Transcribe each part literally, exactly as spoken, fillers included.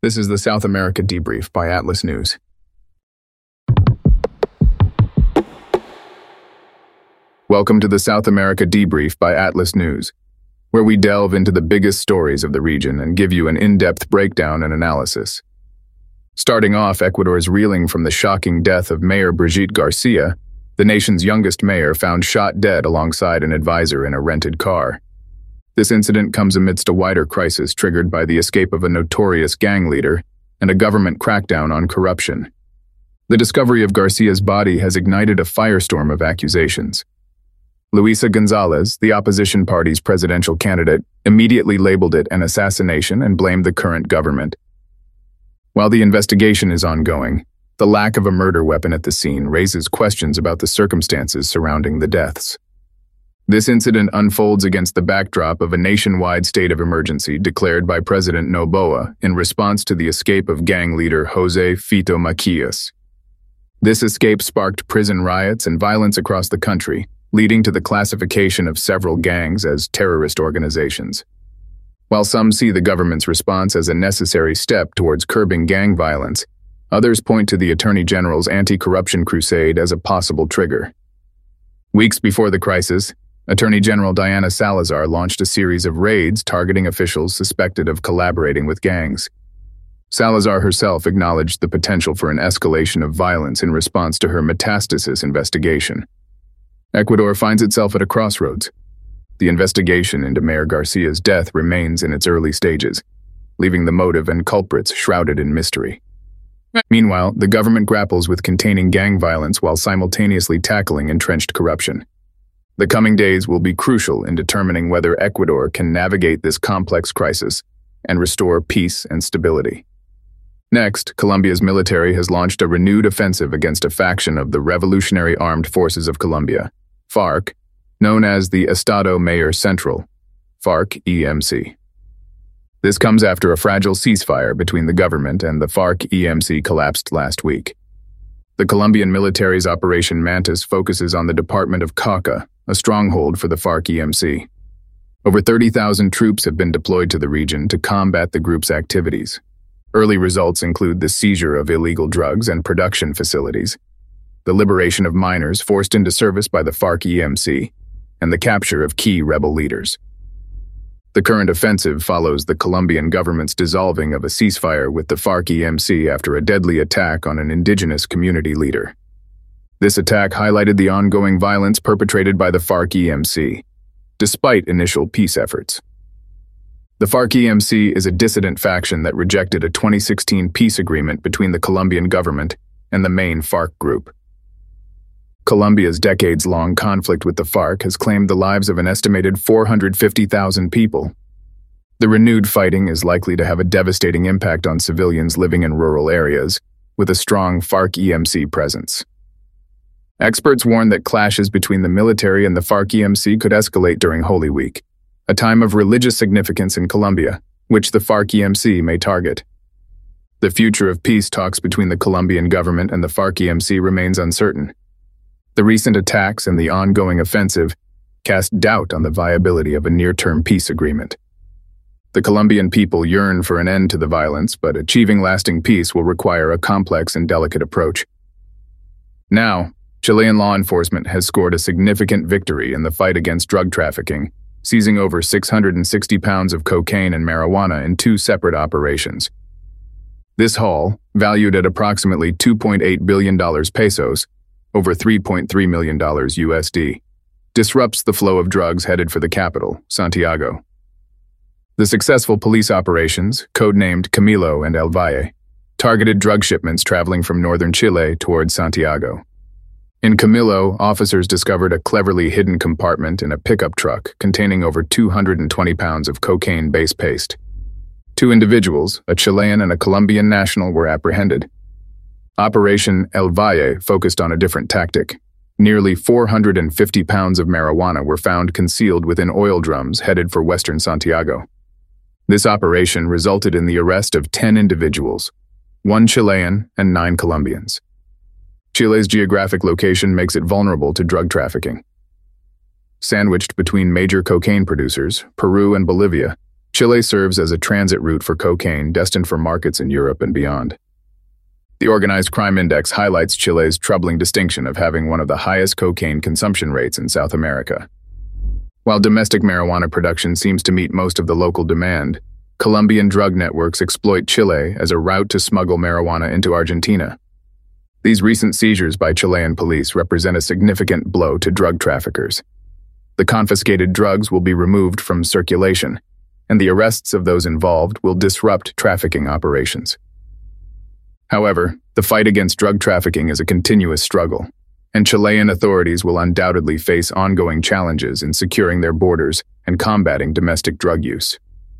This is the South America Debrief by Atlas News. Welcome to the South America Debrief by Atlas News, where we delve into the biggest stories of the region and give you an in-depth breakdown and analysis. Starting off, Ecuador's reeling from the shocking death of Mayor Brigitte Garcia, the nation's youngest mayor found shot dead alongside an advisor in a rented car. This incident comes amidst a wider crisis triggered by the escape of a notorious gang leader and a government crackdown on corruption. The discovery of Garcia's body has ignited a firestorm of accusations. Luisa Gonzalez, the opposition party's presidential candidate, immediately labeled it an assassination and blamed the current government. While the investigation is ongoing, the lack of a murder weapon at the scene raises questions about the circumstances surrounding the deaths. This incident unfolds against the backdrop of a nationwide state of emergency declared by President Noboa in response to the escape of gang leader Jose Fito Macias. This escape sparked prison riots and violence across the country, leading to the classification of several gangs as terrorist organizations. While some see the government's response as a necessary step towards curbing gang violence, others point to the Attorney General's anti-corruption crusade as a possible trigger. Weeks before the crisis, Attorney General Diana Salazar launched a series of raids targeting officials suspected of collaborating with gangs. Salazar herself acknowledged the potential for an escalation of violence in response to her Metastasis investigation. Ecuador finds itself at a crossroads. The investigation into Mayor Garcia's death remains in its early stages, leaving the motive and culprits shrouded in mystery. Meanwhile, the government grapples with containing gang violence while simultaneously tackling entrenched corruption. The coming days will be crucial in determining whether Ecuador can navigate this complex crisis and restore peace and stability. Next, Colombia's military has launched a renewed offensive against a faction of the Revolutionary Armed Forces of Colombia, FARC, known as the Estado Mayor Central, FARC E M C. This comes after a fragile ceasefire between the government and the FARC E M C collapsed last week. The Colombian military's Operation Mantis focuses on the department of Cauca, a stronghold for the FARC E M C. Over thirty thousand troops have been deployed to the region to combat the group's activities. Early results include the seizure of illegal drugs and production facilities, the liberation of miners forced into service by the FARC E M C, and the capture of key rebel leaders. The current offensive follows the Colombian government's dissolving of a ceasefire with the FARC E M C after a deadly attack on an indigenous community leader. This attack highlighted the ongoing violence perpetrated by the FARC E M C, despite initial peace efforts. The FARC E M C is a dissident faction that rejected a twenty sixteen peace agreement between the Colombian government and the main FARC group. Colombia's decades-long conflict with the FARC has claimed the lives of an estimated four hundred fifty thousand people. The renewed fighting is likely to have a devastating impact on civilians living in rural areas, with a strong FARC E M C presence. Experts warn that clashes between the military and the FARC E M C could escalate during Holy Week, a time of religious significance in Colombia, which the FARC E M C may target. The future of peace talks between the Colombian government and the FARC E M C remains uncertain. The recent attacks and the ongoing offensive cast doubt on the viability of a near-term peace agreement. The Colombian people yearn for an end to the violence, but achieving lasting peace will require a complex and delicate approach. Now, Chilean law enforcement has scored a significant victory in the fight against drug trafficking, seizing over six hundred sixty pounds of cocaine and marijuana in two separate operations. This haul, valued at approximately two point eight billion dollars pesos, over three point three million dollars U S D, disrupts the flow of drugs headed for the capital, Santiago. The successful police operations, codenamed Camilo and El Valle, targeted drug shipments traveling from northern Chile towards Santiago. In Camilo, officers discovered a cleverly hidden compartment in a pickup truck containing over two hundred twenty pounds of cocaine base paste. Two individuals, a Chilean and a Colombian national, were apprehended. Operation El Valle focused on a different tactic. Nearly four hundred fifty pounds of marijuana were found concealed within oil drums headed for western Santiago. This operation resulted in the arrest of ten individuals, one Chilean and nine Colombians. Chile's geographic location makes it vulnerable to drug trafficking. Sandwiched between major cocaine producers, Peru and Bolivia, Chile serves as a transit route for cocaine destined for markets in Europe and beyond. The Organized Crime Index highlights Chile's troubling distinction of having one of the highest cocaine consumption rates in South America. While domestic marijuana production seems to meet most of the local demand, Colombian drug networks exploit Chile as a route to smuggle marijuana into Argentina. These recent seizures by Chilean police represent a significant blow to drug traffickers. The confiscated drugs will be removed from circulation, and the arrests of those involved will disrupt trafficking operations. However, the fight against drug trafficking is a continuous struggle, and Chilean authorities will undoubtedly face ongoing challenges in securing their borders and combating domestic drug use.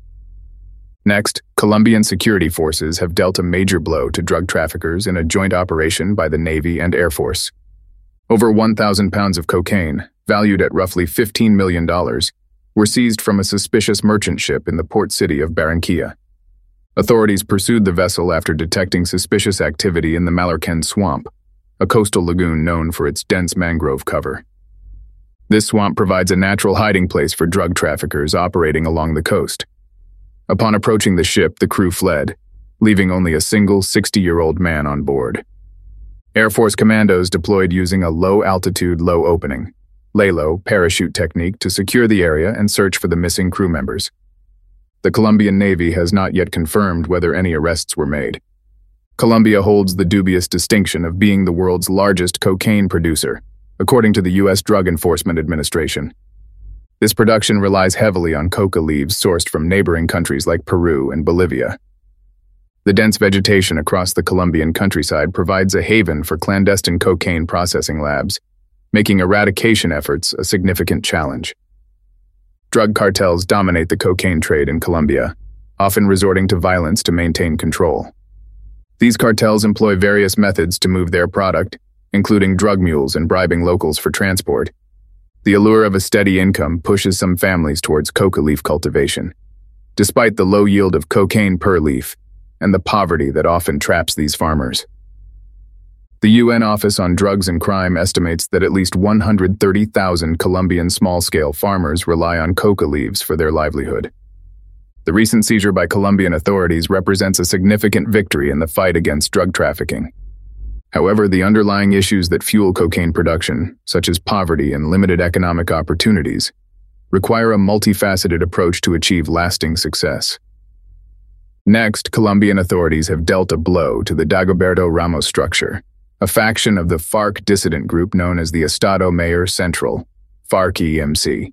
Next, Colombian security forces have dealt a major blow to drug traffickers in a joint operation by the Navy and Air Force. Over one thousand pounds of cocaine, valued at roughly fifteen million dollars, were seized from a suspicious merchant ship in the port city of Barranquilla. Authorities pursued the vessel after detecting suspicious activity in the Mallorquín Swamp, a coastal lagoon known for its dense mangrove cover. This swamp provides a natural hiding place for drug traffickers operating along the coast. Upon approaching the ship, the crew fled, leaving only a single sixty-year-old man on board. Air Force commandos deployed using a low-altitude, low-opening, LALO parachute technique to secure the area and search for the missing crew members. The Colombian Navy has not yet confirmed whether any arrests were made. Colombia holds the dubious distinction of being the world's largest cocaine producer, according to the U S Drug Enforcement Administration. This production relies heavily on coca leaves sourced from neighboring countries like Peru and Bolivia. The dense vegetation across the Colombian countryside provides a haven for clandestine cocaine processing labs, making eradication efforts a significant challenge. Drug cartels dominate the cocaine trade in Colombia, often resorting to violence to maintain control. These cartels employ various methods to move their product, including drug mules and bribing locals for transport. The allure of a steady income pushes some families towards coca leaf cultivation, despite the low yield of cocaine per leaf and the poverty that often traps these farmers. The U N Office on Drugs and Crime estimates that at least one hundred thirty thousand Colombian small-scale farmers rely on coca leaves for their livelihood. The recent seizure by Colombian authorities represents a significant victory in the fight against drug trafficking. However, the underlying issues that fuel cocaine production, such as poverty and limited economic opportunities, require a multifaceted approach to achieve lasting success. Next, Colombian authorities have dealt a blow to the Dagoberto Ramos structure, a faction of the FARC dissident group known as the Estado Mayor Central, FARC E M C.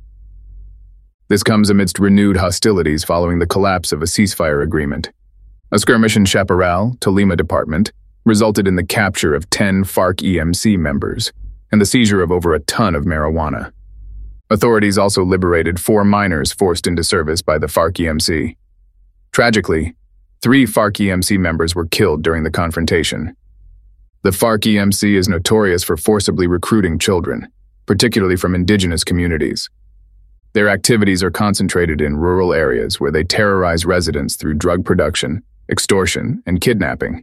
This comes amidst renewed hostilities following the collapse of a ceasefire agreement. A skirmish in Chaparral, Tolima Department, resulted in the capture of ten FARC E M C members and the seizure of over a ton of marijuana. Authorities also liberated four minors forced into service by the FARC E M C. Tragically, three FARC E M C members were killed during the confrontation. The FARC E M C is notorious for forcibly recruiting children, particularly from indigenous communities. Their activities are concentrated in rural areas where they terrorize residents through drug production, extortion, and kidnapping.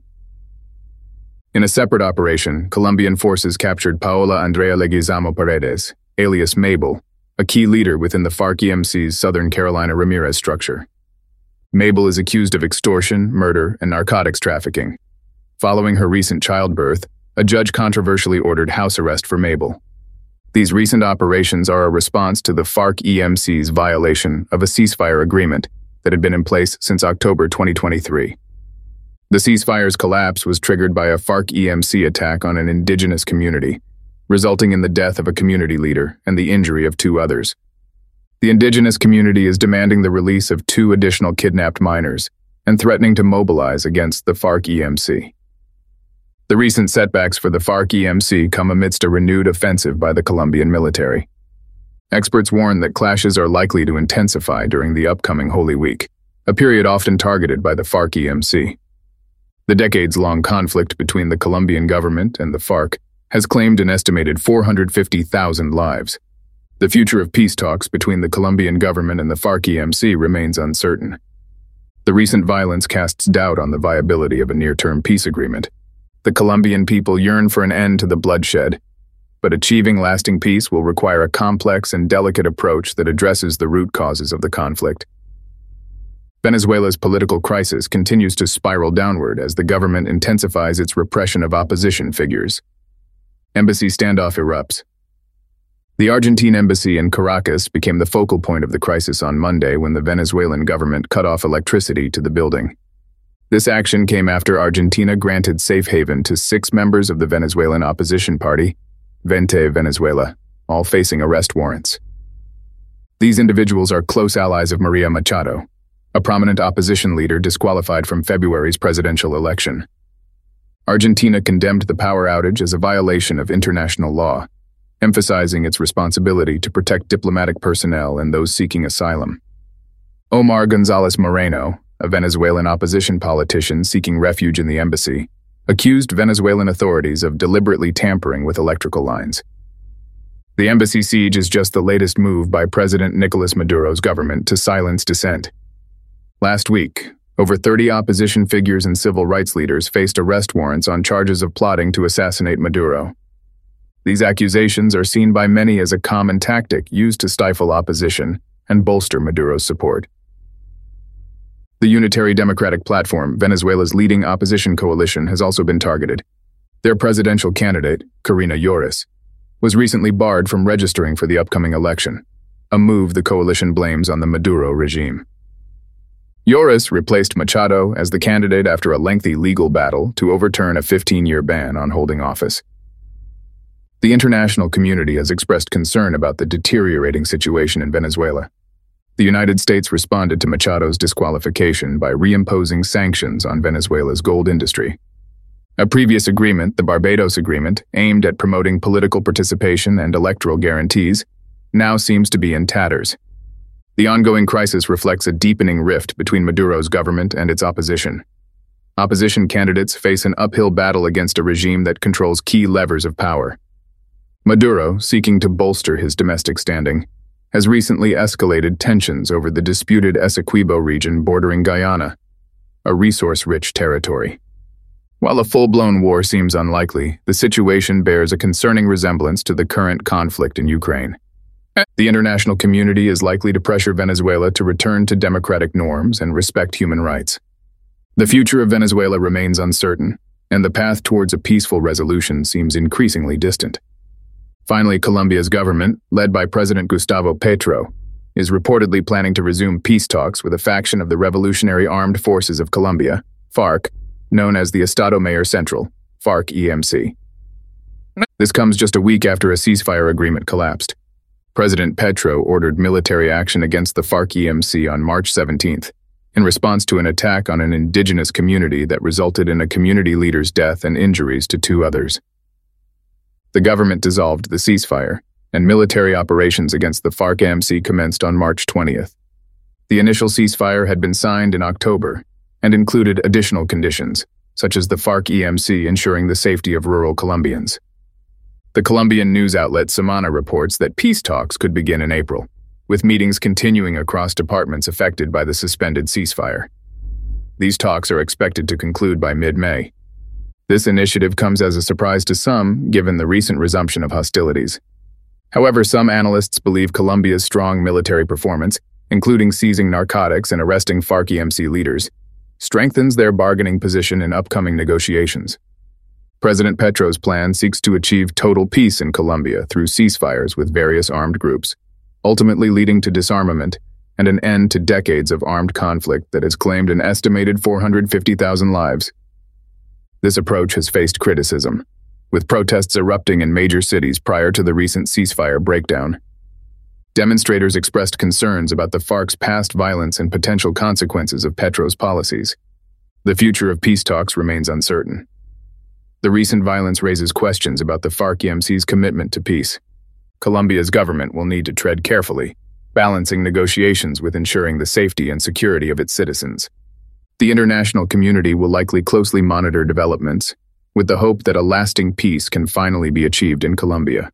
In a separate operation, Colombian forces captured Paola Andrea Leguizamo Paredes, alias Mabel, a key leader within the FARC E M C's Southern Carolina Ramirez structure. Mabel is accused of extortion, murder, and narcotics trafficking. Following her recent childbirth, a judge controversially ordered house arrest for Mabel. These recent operations are a response to the FARC E M C's violation of a ceasefire agreement that had been in place since October twenty twenty-three. The ceasefire's collapse was triggered by a FARC E M C attack on an indigenous community, resulting in the death of a community leader and the injury of two others. The indigenous community is demanding the release of two additional kidnapped minors and threatening to mobilize against the FARC E M C. The recent setbacks for the FARC E M C come amidst a renewed offensive by the Colombian military. Experts warn that clashes are likely to intensify during the upcoming Holy Week, a period often targeted by the FARC E M C. The decades-long conflict between the Colombian government and the FARC has claimed an estimated four hundred fifty thousand lives. The future of peace talks between the Colombian government and the FARC E M C remains uncertain. The recent violence casts doubt on the viability of a near-term peace agreement. The Colombian people yearn for an end to the bloodshed, but achieving lasting peace will require a complex and delicate approach that addresses the root causes of the conflict. Venezuela's political crisis continues to spiral downward as the government intensifies its repression of opposition figures. Embassy standoff erupts. The Argentine embassy in Caracas became the focal point of the crisis on Monday when the Venezuelan government cut off electricity to the building. This action came after Argentina granted safe haven to six members of the Venezuelan opposition party, Vente Venezuela, all facing arrest warrants. These individuals are close allies of Maria Machado, a prominent opposition leader disqualified from February's presidential election. Argentina condemned the power outage as a violation of international law, emphasizing its responsibility to protect diplomatic personnel and those seeking asylum. Omar González Moreno, a Venezuelan opposition politician seeking refuge in the embassy, accused Venezuelan authorities of deliberately tampering with electrical lines. The embassy siege is just the latest move by President Nicolas Maduro's government to silence dissent. Last week, over thirty opposition figures and civil rights leaders faced arrest warrants on charges of plotting to assassinate Maduro. These accusations are seen by many as a common tactic used to stifle opposition and bolster Maduro's support. The Unitary Democratic Platform, Venezuela's leading opposition coalition, has also been targeted. Their presidential candidate, Karina Lloris, was recently barred from registering for the upcoming election, a move the coalition blames on the Maduro regime. Lloris replaced Machado as the candidate after a lengthy legal battle to overturn a fifteen-year ban on holding office. The international community has expressed concern about the deteriorating situation in Venezuela. The United States responded to Machado's disqualification by reimposing sanctions on Venezuela's gold industry. A previous agreement, the Barbados Agreement, aimed at promoting political participation and electoral guarantees, now seems to be in tatters. The ongoing crisis reflects a deepening rift between Maduro's government and its opposition. Opposition candidates face an uphill battle against a regime that controls key levers of power. Maduro, seeking to bolster his domestic standing, has recently escalated tensions over the disputed Essequibo region bordering Guyana, a resource-rich territory. While a full-blown war seems unlikely, the situation bears a concerning resemblance to the current conflict in Ukraine. The international community is likely to pressure Venezuela to return to democratic norms and respect human rights. The future of Venezuela remains uncertain, and the path towards a peaceful resolution seems increasingly distant. Finally, Colombia's government, led by President Gustavo Petro, is reportedly planning to resume peace talks with a faction of the Revolutionary Armed Forces of Colombia, FARC, known as the Estado Mayor Central, FARC E M C. This comes just a week after a ceasefire agreement collapsed. President Petro ordered military action against the FARC E M C on March seventeenth, in response to an attack on an indigenous community that resulted in a community leader's death and injuries to two others. The government dissolved the ceasefire, and military operations against the FARC E M C commenced on March twentieth. The initial ceasefire had been signed in October and included additional conditions, such as the FARC E M C ensuring the safety of rural Colombians. The Colombian news outlet Semana reports that peace talks could begin in April, with meetings continuing across departments affected by the suspended ceasefire. These talks are expected to conclude by mid-May. This initiative comes as a surprise to some, given the recent resumption of hostilities. However, some analysts believe Colombia's strong military performance, including seizing narcotics and arresting FARC E M C leaders, strengthens their bargaining position in upcoming negotiations. President Petro's plan seeks to achieve total peace in Colombia through ceasefires with various armed groups, ultimately leading to disarmament and an end to decades of armed conflict that has claimed an estimated four hundred fifty thousand lives. This approach has faced criticism, with protests erupting in major cities prior to the recent ceasefire breakdown. Demonstrators expressed concerns about the FARC's past violence and potential consequences of Petro's policies. The future of peace talks remains uncertain. The recent violence raises questions about the FARC E M C's commitment to peace. Colombia's government will need to tread carefully, balancing negotiations with ensuring the safety and security of its citizens. The international community will likely closely monitor developments, with the hope that a lasting peace can finally be achieved in Colombia.